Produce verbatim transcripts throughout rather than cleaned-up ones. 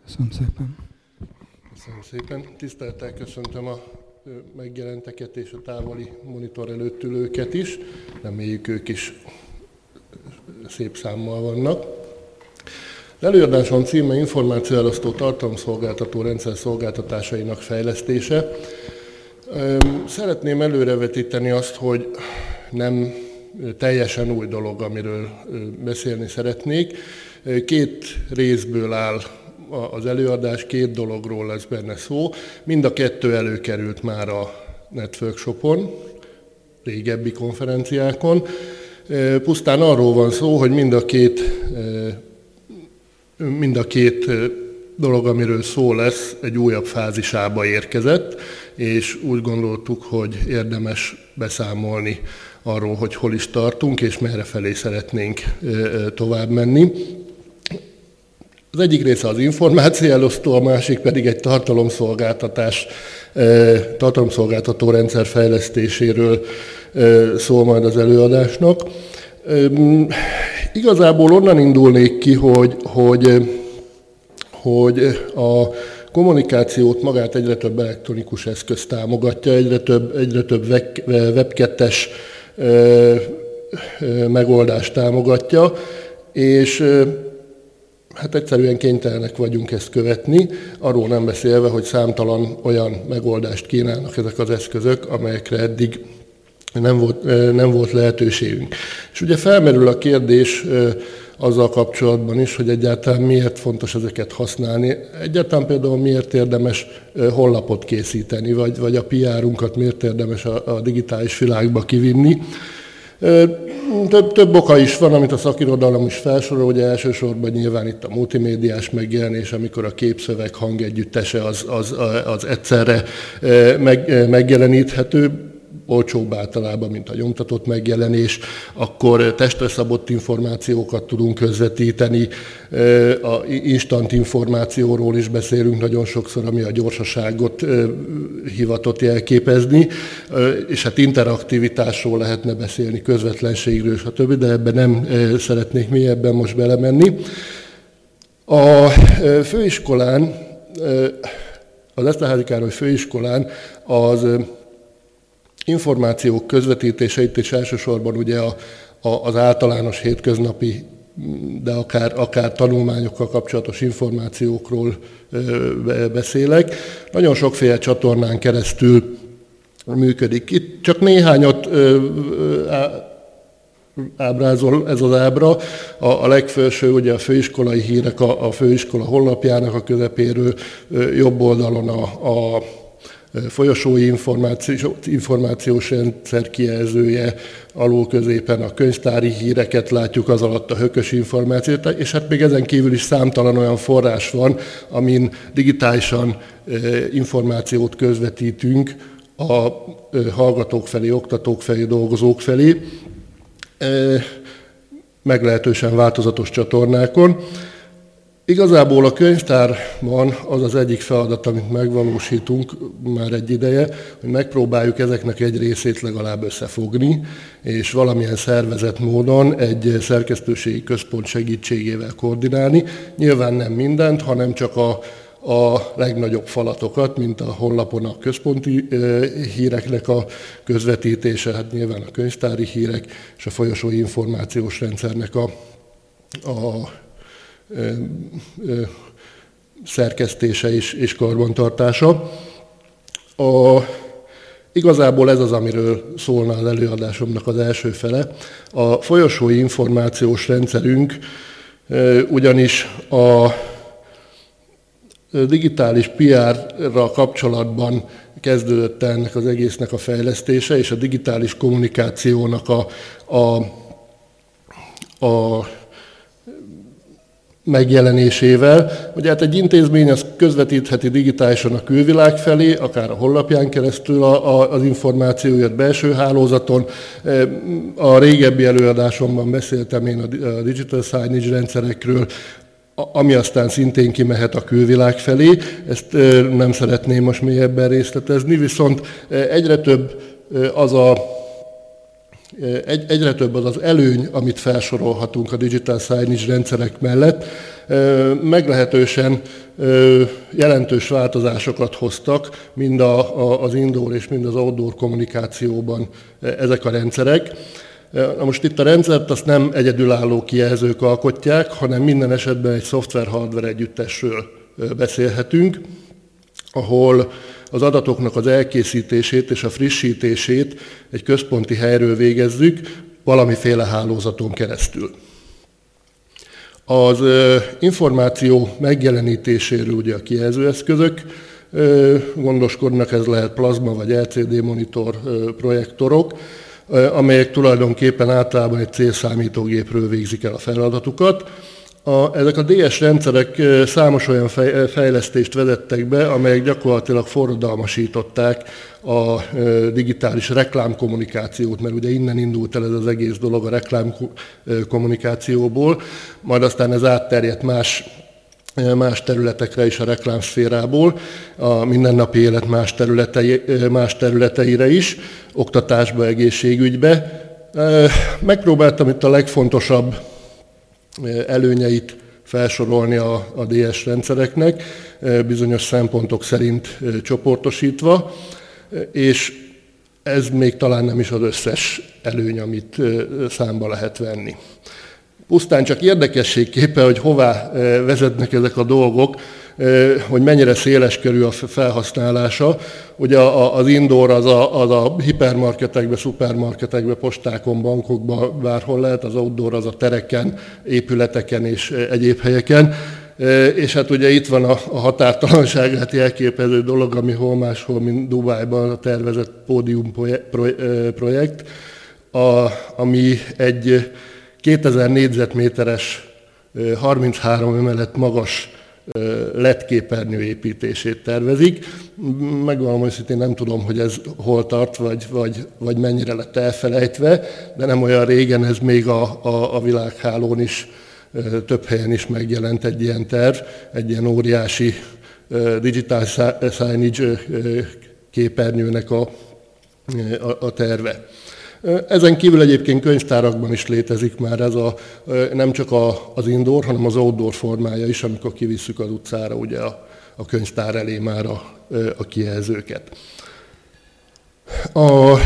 Köszönöm szépen. Köszönöm szépen. Tisztelettel köszöntöm a megjelenteket és a távoli monitor előtt ülőket is. Reméljük, ők is szép számmal vannak. Az előadásom címe információelosztó tartalomszolgáltató rendszer szolgáltatásainak fejlesztése. Szeretném előrevetíteni azt, hogy nem teljesen új dolog, amiről beszélni szeretnék. Két részből áll az előadás, két dologról lesz benne szó. Mind a kettő előkerült már a NetWorkshopon, régebbi konferenciákon. Pusztán arról van szó, hogy mind a két, mind a két dolog, amiről szó lesz, egy újabb fázisába érkezett, és úgy gondoltuk, hogy érdemes beszámolni arról, hogy hol is tartunk, és merre felé szeretnénk tovább menni. Az egyik része az információelosztó, a másik pedig egy tartalomszolgáltatás, tartalomszolgáltató rendszer fejlesztéséről szól majd az előadásnak. Igazából onnan indulnék ki, hogy, hogy, hogy a kommunikációt magát egyre több elektronikus eszköz támogatja, egyre több, egyre több web kettes megoldást támogatja, és hát egyszerűen kénytelenek vagyunk ezt követni, arról nem beszélve, hogy számtalan olyan megoldást kínálnak ezek az eszközök, amelyekre eddig nem volt, nem volt lehetőségünk. És ugye felmerül a kérdés azzal kapcsolatban is, hogy egyáltalán miért fontos ezeket használni. Egyáltalán például miért érdemes honlapot készíteni, vagy, vagy a pé er-unkat miért érdemes a, a digitális világba kivinni. Több, több oka is van, amit a szakirodalom is felsorol, ugye elsősorban nyilván itt a multimédiás megjelenés, amikor a képszöveg hangegyüttese az, az, az egyszerre meg, megjeleníthető, olcsóbb általában, mint a nyomtatott megjelenés, akkor testre szabott információkat tudunk közvetíteni, a instant információról is beszélünk nagyon sokszor, ami a gyorsaságot hivatott jelképezni, és hát interaktivitásról lehetne beszélni, közvetlenségről, stb., de ebben nem szeretnék mélyebben most belemenni. A főiskolán, az Eszterházy Károly főiskolán az információk közvetítéseit és elsősorban ugye a, a, az általános hétköznapi, de akár, akár tanulmányokkal kapcsolatos információkról ö, beszélek. Nagyon sokféle csatornán keresztül működik. Itt csak néhányat ö, á, ábrázol ez az ábra. A, a legfelső ugye a főiskolai hírek a, a főiskola honlapjának a közepéről, ö, jobb oldalon a, a folyosói információs, információs rendszer kijelzője, alul középen a könyvtári híreket látjuk, az alatt a hökös információt, és hát még ezen kívül is számtalan olyan forrás van, amin digitálisan információt közvetítünk a hallgatók felé, oktatók felé, dolgozók felé, meglehetősen változatos csatornákon. Igazából a könyvtárban az az egyik feladat, amit megvalósítunk már egy ideje, hogy megpróbáljuk ezeknek egy részét legalább összefogni, és valamilyen szervezett módon egy szerkesztőségi központ segítségével koordinálni. Nyilván nem mindent, hanem csak a, a legnagyobb falatokat, mint a honlapon a központi híreknek a közvetítése, hát nyilván a könyvtári hírek és a folyosói információs rendszernek a, a szerkesztése és, és karbantartása. A, igazából ez az, amiről szólna az előadásomnak az első fele. A folyosói információs rendszerünk ugyanis a digitális pé er-ra kapcsolatban kezdődött ennek az egésznek a fejlesztése, és a digitális kommunikációnak a, a, a megjelenésével. Ugye hát egy intézmény az közvetítheti digitálisan a külvilág felé, akár a honlapján keresztül a, a, az információját belső hálózaton. A régebbi előadásomban beszéltem én a digital signage rendszerekről, ami aztán szintén kimehet a külvilág felé. Ezt nem szeretném most mélyebben részletezni, viszont egyre több az a Egy, egyre több az az előny, amit felsorolhatunk a digital signage rendszerek mellett. meglehetősen jelentős változásokat hoztak, mind az indoor és mind az outdoor kommunikációban ezek a rendszerek. Na most itt a rendszert azt nem egyedülálló kijelzők alkotják, hanem minden esetben egy szoftver-hardware együttesről beszélhetünk, ahol az adatoknak az elkészítését és a frissítését egy központi helyről végezzük, valamiféle hálózaton keresztül. Az információ megjelenítéséről ugye a kijelzőeszközök gondoskodnak, ez lehet plazma vagy el cé dé monitor projektorok, amelyek tulajdonképpen általában egy célszámítógépről végzik el a feladatukat. A, ezek a dé es rendszerek számos olyan fejlesztést vezettek be, amelyek gyakorlatilag forradalmasították a digitális reklámkommunikációt, mert ugye innen indult el ez az egész dolog a reklámkommunikációból, majd aztán ez átterjedt más, más területekre is a reklámszférából, a mindennapi élet más, területei, más területeire is, oktatásba, egészségügybe. Megpróbáltam itt a legfontosabb előnyeit felsorolni a, a dé es rendszereknek, bizonyos szempontok szerint csoportosítva, és ez még talán nem is az összes előny, amit számba lehet venni. Pusztán csak érdekességképpen, hogy hová vezetnek ezek a dolgok, hogy mennyire széleskörű a felhasználása. Ugye az indoor az a, az a hipermarketekbe, szupermarketekbe, postákon, bankokban, bárhol lehet, az outdoor az a tereken, épületeken és egyéb helyeken. És hát ugye itt van a, a határtalanságát jelképező dolog, ami hol máshol, mint Dubájban a tervezett pódium projekt, a, ami egy kétezer négyzetméteres, harminchárom emelet magas el é dé képernyő építését tervezik. Megvallom őszintén, nem tudom, hogy ez hol tart, vagy, vagy, vagy mennyire lett elfelejtve, de nem olyan régen ez még a, a, a világhálón is, több helyen is megjelent egy ilyen terv, egy ilyen óriási digital signage képernyőnek a, a, a terve. Ezen kívül egyébként könyvtárakban is létezik már ez a, nem csak a, az indoor, hanem az outdoor formája is, amikor kivisszük az utcára ugye a, a könyvtár elé már a, a kijelzőket. A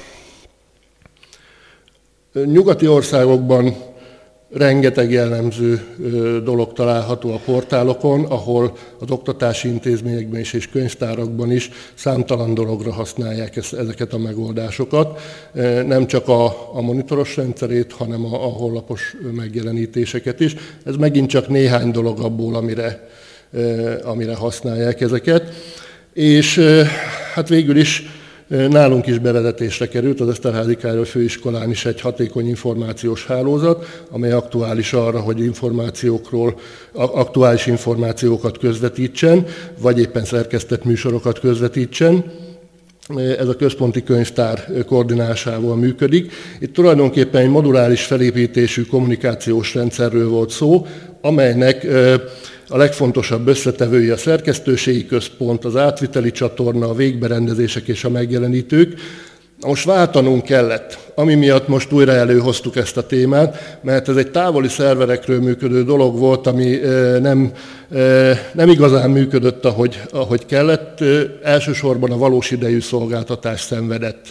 nyugati országokban rengeteg jellemző dolog található a portálokon, ahol az oktatási intézményekben is és könyvtárakban is számtalan dologra használják ezeket a megoldásokat. Nem csak a, a monitoros rendszerét, hanem a, a honlapos megjelenítéseket is. Ez megint csak néhány dolog abból, amire, amire használják ezeket. És hát végül is nálunk is bevezetésre került az Eszterházy Károly Főiskolán is egy hatékony információs hálózat, amely aktuális arra, hogy információkról, aktuális információkat közvetítsen, vagy éppen szerkesztett műsorokat közvetítsen. Ez a központi könyvtár koordinálásával működik. Itt tulajdonképpen egy moduláris felépítésű kommunikációs rendszerről volt szó, amelynek a legfontosabb összetevői a szerkesztőségi központ, az átviteli csatorna, a végberendezések és a megjelenítők. Most váltanunk kellett, ami miatt most újra előhoztuk ezt a témát, mert ez egy távoli szerverekről működő dolog volt, ami nem, nem igazán működött, ahogy, ahogy kellett. Elsősorban a valós idejű szolgáltatás szenvedett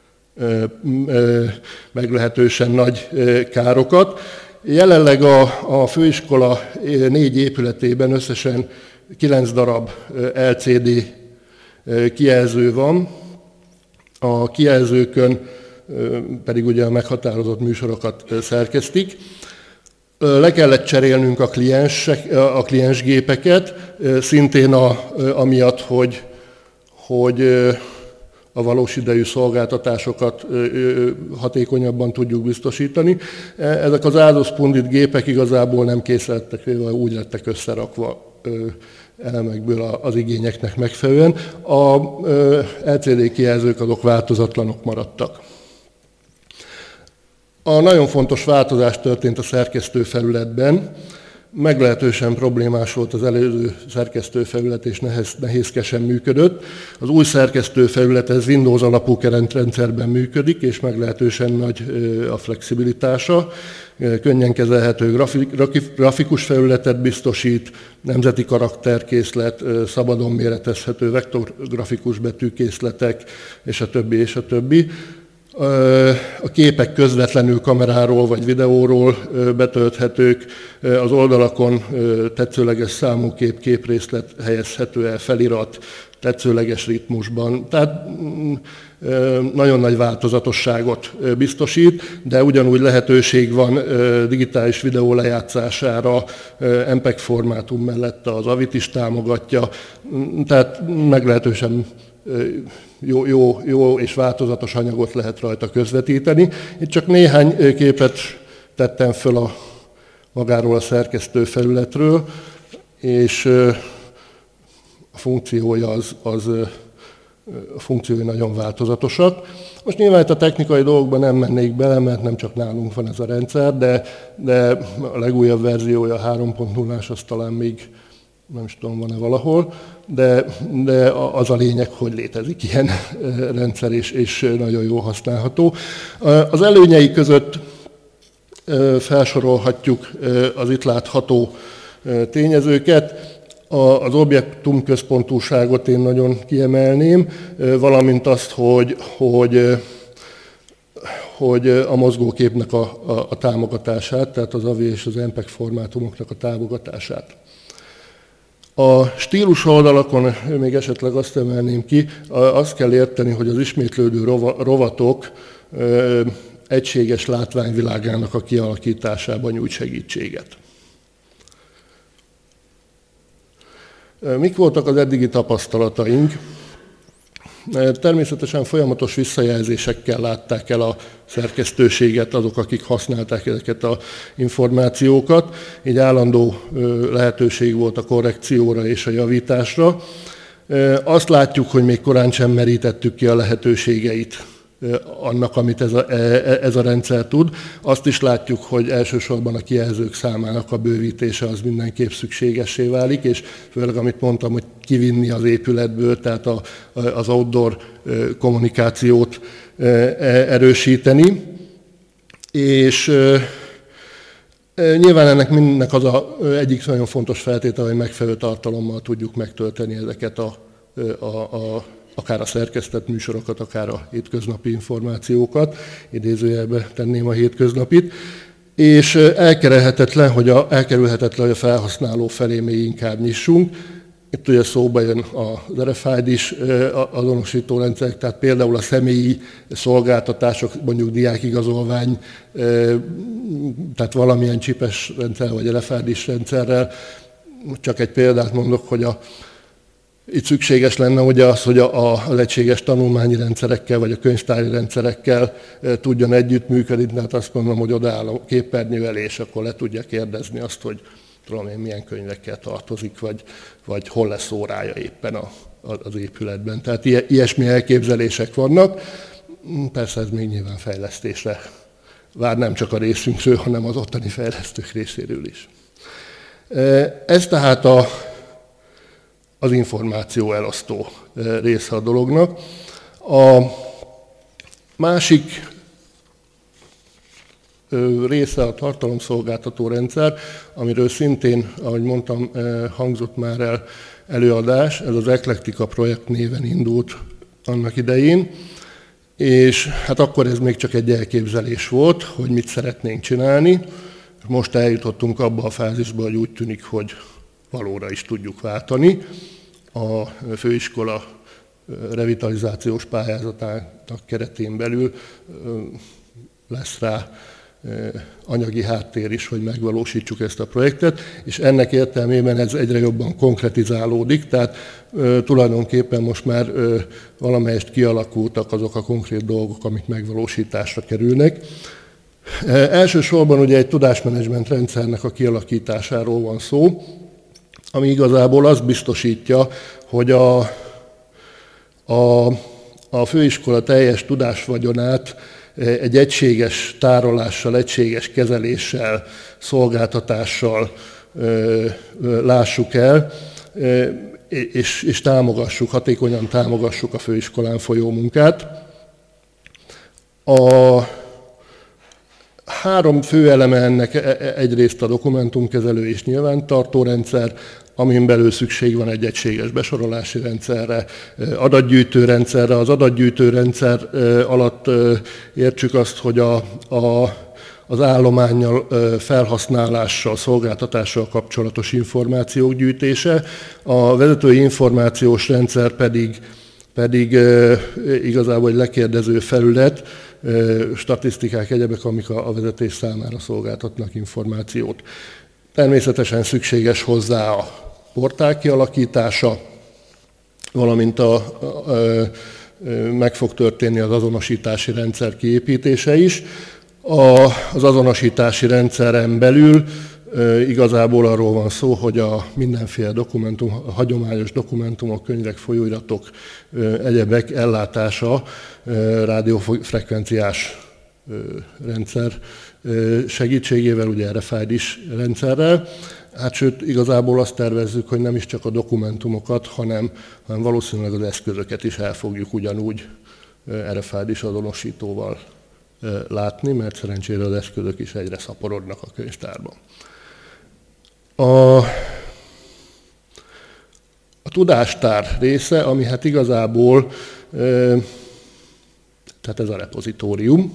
meglehetősen nagy károkat. Jelenleg a, a főiskola négy épületében összesen kilenc darab el cé dé kijelző van. A kijelzőkön pedig ugye a meghatározott műsorokat szerkesztik. Le kellett cserélnünk a, kliens, a kliensgépeket, szintén a, amiatt, hogy, hogy a valós idejű szolgáltatásokat hatékonyabban tudjuk biztosítani. Ezek az Asus Pundit gépek igazából nem készültek, úgy lettek összerakva elemekből az igényeknek megfelelően. A el cé dé kijelzők azok változatlanok maradtak. A nagyon fontos változás történt a szerkesztőfelületben. Meglehetősen problémás volt az előző szerkesztőfelület, és nehéz, nehézkesen működött. Az új szerkesztőfelület ez Windows alapú keretrendszerben működik, és meglehetősen nagy a flexibilitása. Könnyen kezelhető grafikus felületet biztosít, nemzeti karakterkészlet, szabadon méretezhető vektorgrafikus betűkészletek, és a többi, és a többi. A képek közvetlenül kameráról vagy videóról betölthetők, az oldalakon tetszőleges számú kép, képrészlet helyezhető el, felirat, tetszőleges ritmusban. Tehát nagyon nagy változatosságot biztosít, de ugyanúgy lehetőség van digitális videó lejátszására, em pé e gé formátum mellett az avit is támogatja, tehát meglehetősen Jó, jó, jó és változatos anyagot lehet rajta közvetíteni. Itt csak néhány képet tettem föl a, magáról a szerkesztő felületről, és a funkciója az, az a funkciói nagyon változatosak. Most nyilván itt a technikai dolgokban nem mennék bele, mert nem csak nálunk van ez a rendszer, de, de a legújabb verziója, a három pont nullás, az talán még nem is tudom, van-e valahol, de, de az a lényeg, hogy létezik ilyen rendszer, és, és nagyon jól használható. Az előnyei között felsorolhatjuk az itt látható tényezőket. Az objektum központúságot én nagyon kiemelném, valamint azt, hogy, hogy, hogy a mozgóképnek a, a, a támogatását, tehát az á vé és az em pé e gé formátumoknak a támogatását. A stílus oldalakon még esetleg azt emelném ki, azt kell érteni, hogy az ismétlődő rovatok egységes látványvilágának a kialakításában nyújt segítséget. Mik voltak az eddigi tapasztalataink? Természetesen folyamatos visszajelzésekkel látták el a szerkesztőséget azok, akik használták ezeket az információkat, így állandó lehetőség volt a korrekcióra és a javításra. Azt látjuk, hogy még korán sem merítettük ki a lehetőségeit annak, amit ez a, ez a rendszer tud. Azt is látjuk, hogy elsősorban a kijelzők számának a bővítése az mindenképp szükségessé válik, és főleg amit mondtam, hogy kivinni az épületből, tehát a, az outdoor kommunikációt erősíteni. És nyilván ennek mindennek az a, egyik nagyon fontos feltétele, hogy megfelelő tartalommal tudjuk megtölteni ezeket a, a, a akár a szerkesztett műsorokat, akár a hétköznapi információkat, idézőjelbe tenném a hétköznapit, és elkerülhetetlen, hogy a, elkerülhetetlen, hogy a felhasználó felé még inkább nyissunk. Itt ugye szóba jön az er ef i dé is azonosító rendszerek, tehát például a személyi szolgáltatások, mondjuk diákigazolvány, tehát valamilyen csipes rendszer vagy er ef i dés rendszerrel. Csak egy példát mondok, hogy a Itt szükséges lenne ugye az, hogy a, a, az egységes tanulmányi rendszerekkel vagy a könyvtári rendszerekkel e, tudjon együttműködni, tehát azt mondom, hogy odaáll a képernyő elé, és akkor le tudja kérdezni azt, hogy tudom én milyen könyvekkel tartozik, vagy, vagy hol lesz órája éppen a, a, az épületben. Tehát ilyesmi elképzelések vannak. Persze ez még nyilván fejlesztésre vár nem csak a részünkről, hanem az ottani fejlesztők részéről is. Ez tehát a az információ elosztó része a dolognak. A másik része a tartalomszolgáltató rendszer, amiről szintén, ahogy mondtam, hangzott már el előadás, ez az Eklektika projekt néven indult annak idején, és hát akkor ez még csak egy elképzelés volt, hogy mit szeretnénk csinálni. Most eljutottunk abba a fázisba, hogy úgy tűnik, hogy valóra is tudjuk váltani. A főiskola revitalizációs pályázatának keretén belül lesz rá anyagi háttér is, hogy megvalósítsuk ezt a projektet, és ennek értelmében ez egyre jobban konkretizálódik, tehát tulajdonképpen most már valamelyest kialakultak azok a konkrét dolgok, amik megvalósításra kerülnek. Elsősorban ugye egy tudásmenedzsment rendszernek a kialakításáról van szó, ami igazából azt biztosítja, hogy a, a, a főiskola teljes tudásvagyonát egy egységes tárolással, egységes kezeléssel, szolgáltatással lássuk el, és, és támogassuk, hatékonyan támogassuk a főiskolán folyó munkát. A három fő eleme ennek egyrészt a dokumentumkezelő és nyilvántartó rendszer, amin belül szükség van egy egységes besorolási rendszerre, adatgyűjtő rendszerre. Az adatgyűjtő rendszer alatt értsük azt, hogy a, a, az állománnyal, felhasználással, szolgáltatással kapcsolatos információk gyűjtése, a vezetői információs rendszer pedig, pedig igazából egy lekérdező felület, statisztikák, egyebek, amik a vezetés számára szolgáltatnak információt. Természetesen szükséges hozzá a portál kialakítása, valamint a, a, a, meg fog történni az azonosítási rendszer kiépítése is. A, az azonosítási rendszeren belül e, igazából arról van szó, hogy a mindenféle dokumentum, a hagyományos dokumentumok, könyvek, folyóiratok, e, egyebek ellátása e, rádiófrekvenciás e, rendszer e, segítségével, ugye er ef i dé-s rendszerrel. Hát sőt, igazából azt tervezzük, hogy nem is csak a dokumentumokat, hanem, hanem valószínűleg az eszközöket is el fogjuk ugyanúgy er ef i dé-s azonosítóval látni, mert szerencsére az eszközök is egyre szaporodnak a könyvtárban. A, a tudástár része, ami hát igazából, tehát ez a repozitórium,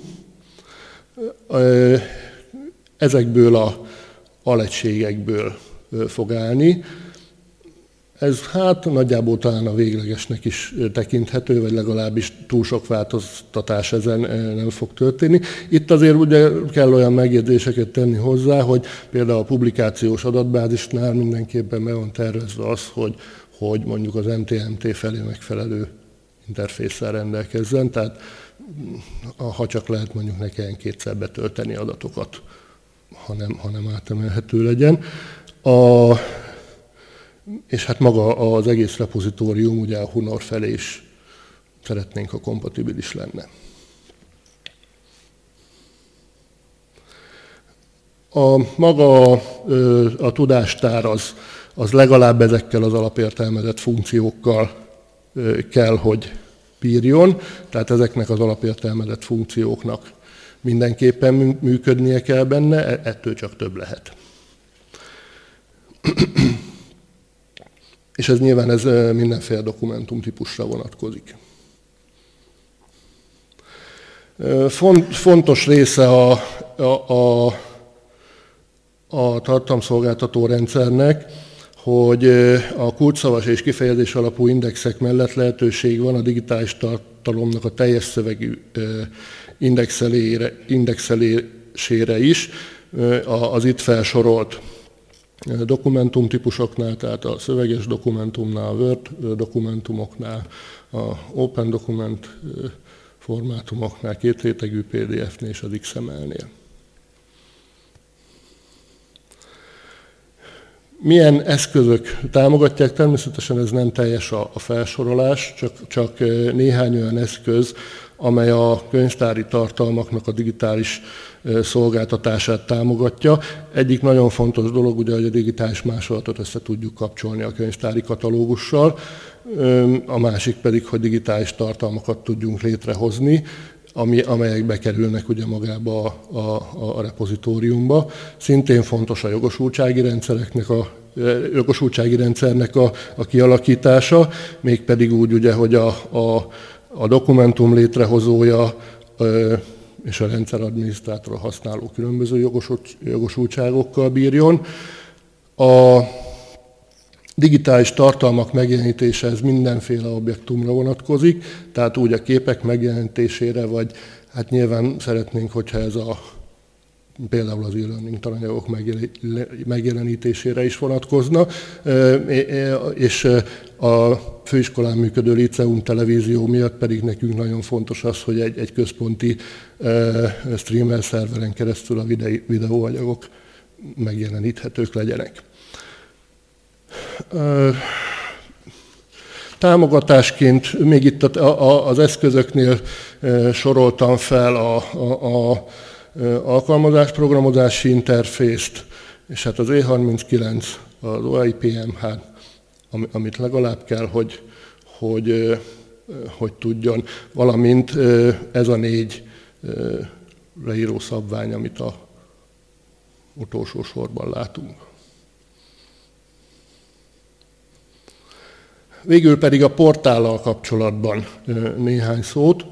ezekből a alegységekből fog állni. Ez hát nagyjából talán a véglegesnek is tekinthető, vagy legalábbis túl sok változtatás ezen nem fog történni. Itt azért ugye kell olyan megjegyzéseket tenni hozzá, hogy például a publikációs adatbázisnál mindenképpen be van tervezve az, hogy, hogy mondjuk az em té em té felé megfelelő interfésszel rendelkezzen, tehát ha csak lehet, mondjuk ne kelljen kétszer betölteni adatokat, hanem, hanem átemelhető legyen. A, és hát maga az egész repozitórium, ugye a Hunor felé is szeretnénk, ha kompatibilis lenne. A maga a, a tudástár az, az legalább ezekkel az alapértelmezett funkciókkal kell, hogy bírjon, tehát ezeknek az alapértelmezett funkcióknak mindenképpen működnie kell benne, ettől csak több lehet. És ez nyilván ez mindenféle dokumentumtípusra vonatkozik. Fontos része a, a, a, a tartalomszolgáltató rendszernek, hogy a kulcsszavas és kifejezés alapú indexek mellett lehetőség van a digitális tartalomnak a teljes szövegű indexelésére is az itt felsorolt dokumentumtípusoknál, tehát a szöveges dokumentumnál, a Word dokumentumoknál, a Open Document formátumoknál, kétrétegű pé dé ef-nél és az iksz em el-nél. Milyen eszközök támogatják? Természetesen ez nem teljes a, a felsorolás, csak, csak néhány olyan eszköz, amely a könyvtári tartalmaknak a digitális szolgáltatását támogatja. Egyik nagyon fontos dolog, ugye, hogy a digitális másolatot össze tudjuk kapcsolni a könyvtári katalógussal, a másik pedig, hogy digitális tartalmakat tudjunk létrehozni, ami, amelyek bekerülnek ugye magába a, a, a repozitóriumba. Szintén fontos a jogosultsági rendszereknek a jogosultsági rendszernek a, a kialakítása, mégpedig úgy, ugye, hogy a, a, a dokumentum létrehozója és a rendszeradminisztrátor használó különböző jogosultságokkal bírjon. A digitális tartalmak megjelenítése ez mindenféle objektumra vonatkozik, tehát úgy a képek megjelenítésére, vagy hát nyilván szeretnénk, hogyha ez a például az e-learning tananyagok megjelenítésére is vonatkozna, és a főiskolán működő Líceum televízió miatt pedig nekünk nagyon fontos az, hogy egy, egy központi streamer szerveren keresztül a videóanyagok megjeleníthetők legyenek. Támogatásként még itt az eszközöknél soroltam fel a, a, a alkalmazásprogramozási interfészt, És hát az E harminckilenc, az o i pé em, hát, amit legalább kell, hogy, hogy, hogy tudjon, valamint ez a négy leíró szabvány, amit a utolsó sorban látunk. Végül pedig a portállal kapcsolatban néhány szót.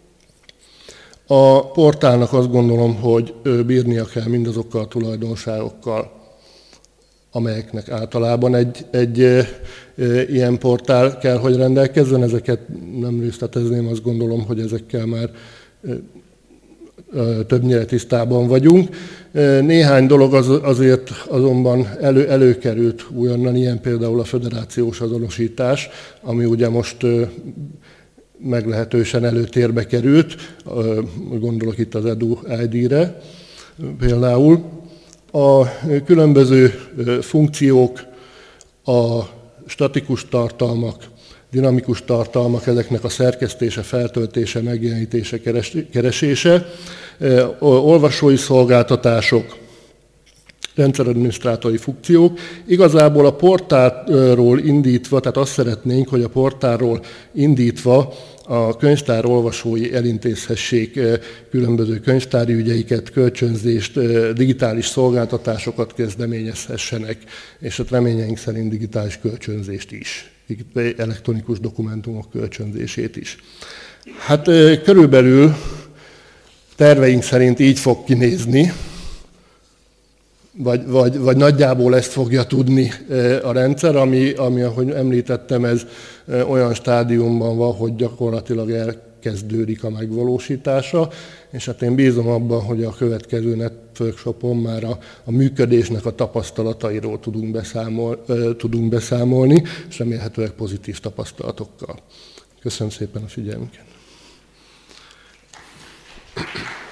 A portálnak azt gondolom, hogy bírnia kell mindazokkal a tulajdonságokkal, amelyeknek általában egy, egy e, e, ilyen portál kell, hogy rendelkezzen. Ezeket nem részletezném, azt gondolom, hogy ezekkel már e, e, többnyire tisztában vagyunk. E, néhány dolog az, azért azonban elő, előkerült újonnan, ilyen például a föderációs azonosítás, ami ugye most e, meglehetősen előtérbe került, gondolok itt az e d u i dé-re például. A különböző funkciók, a statikus tartalmak, dinamikus tartalmak, ezeknek a szerkesztése, feltöltése, megjelenítése, keresése, olvasói szolgáltatások, rendszeradminisztrátori funkciók. Igazából a portálról indítva, tehát azt szeretnénk, hogy a portálról indítva a könyvtár olvasói elintézhessék különböző könyvtári ügyeiket, kölcsönzést, digitális szolgáltatásokat kezdeményezhessenek, és hát reményeink szerint digitális kölcsönzést is, elektronikus dokumentumok kölcsönzését is. Hát körülbelül terveink szerint így fog kinézni, Vagy, vagy, vagy nagyjából ezt fogja tudni a rendszer, ami, ami, ahogy említettem, ez olyan stádiumban van, hogy gyakorlatilag elkezdődik a megvalósítása, és hát én bízom abban, hogy a következő networkshopon már a, a működésnek a tapasztalatairól tudunk, beszámol, tudunk beszámolni, és remélhetőleg pozitív tapasztalatokkal. Köszönöm szépen a figyelmüket!